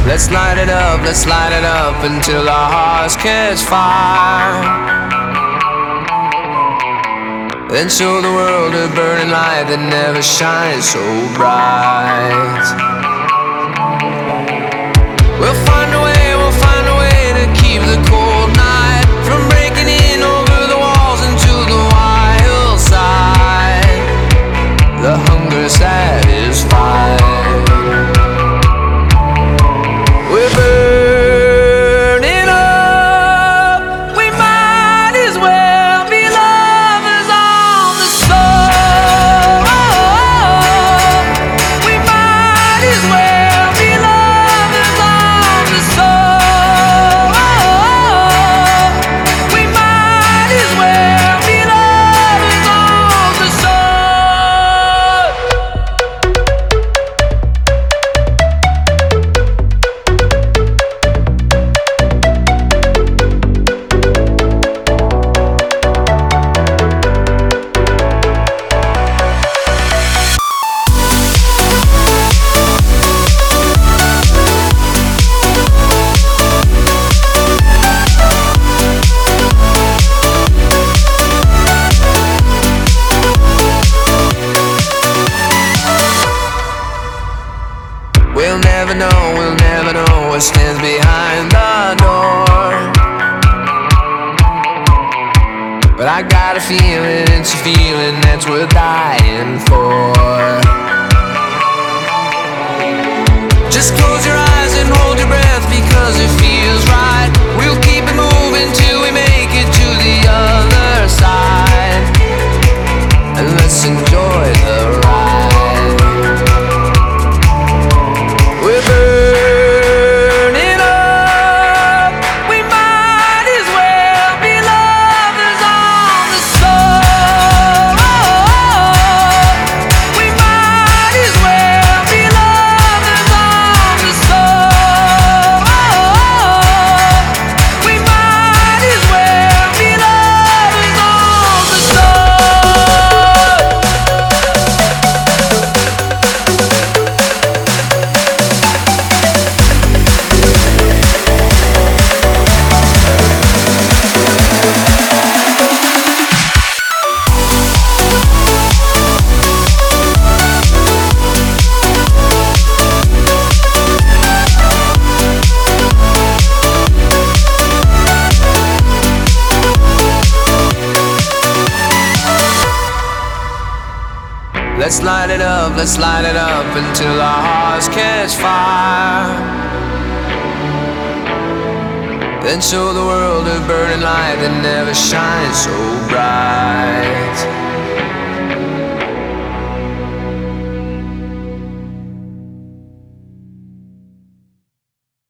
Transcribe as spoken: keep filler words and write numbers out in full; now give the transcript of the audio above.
Let's light it up, let's light it up until our hearts catch fire. Then show the world a burning light that never shines so bright. We'll find a way, we'll find a way to keep the cold night from breaking in over the walls into the wild side. The hunger satisfied. We're burning up. We might as well be lovers on the soul. We might as well be lovers on the soul. We might as well be lovers on the soul. We'll never know, we'll never know what stands behind the door. But I got a feeling, it's a feeling that's worth dying for. Just close your eyes and hold your breath because it feels right. We'll keep it moving till we make it to the other side. And let's enjoy the ride. We're burning up. We might as well be lovers on the soul. We might as well be lovers on the soul. We might as well be lovers on the soul. Let's light it up, let's light it up until our hearts catch fire. Then show the world a burning light that never shines so bright.